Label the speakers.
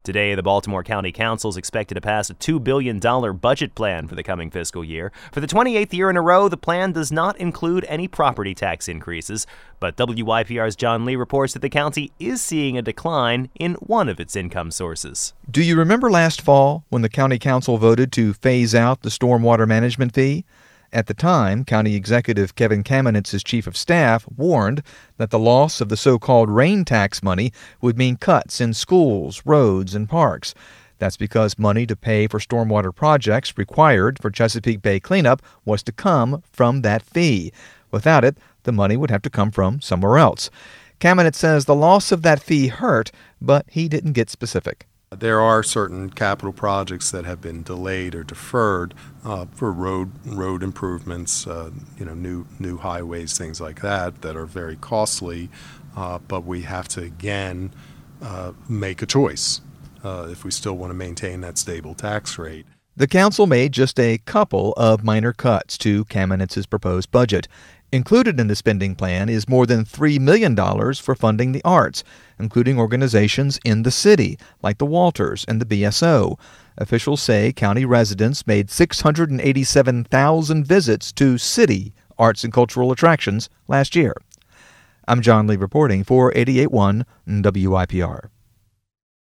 Speaker 1: Today, the Baltimore County Council is expected to pass a $2 billion budget plan for the coming fiscal year. For the 28th year in a row, the plan does not include any property tax increases, but WYPR's John Lee reports that the county is seeing a decline in one of its income sources.
Speaker 2: Do you remember last fall when the County Council voted to phase out the stormwater management fee? At the time, County Executive Kevin Kamenitz's chief of staff warned that the loss of the so-called rain tax money would mean cuts in schools, roads, and parks. That's because money to pay for stormwater projects required for Chesapeake Bay cleanup was to come from that fee. Without it, the money would have to come from somewhere else. Kamenitz says the loss of that fee hurt, but he didn't get specific.
Speaker 3: There are certain capital projects that have been delayed or deferred for road improvements, new highways, things like that are very costly. But we have to again make a choice if we still want to maintain that stable tax rate.
Speaker 2: The council made just a couple of minor cuts to Kamenitz's proposed budget. Included in the spending plan is more than $3 million for funding the arts, including organizations in the city, like the Walters and the BSO. Officials say county residents made 687,000 visits to city arts and cultural attractions last year. I'm John Lee reporting for 88.1 WYPR.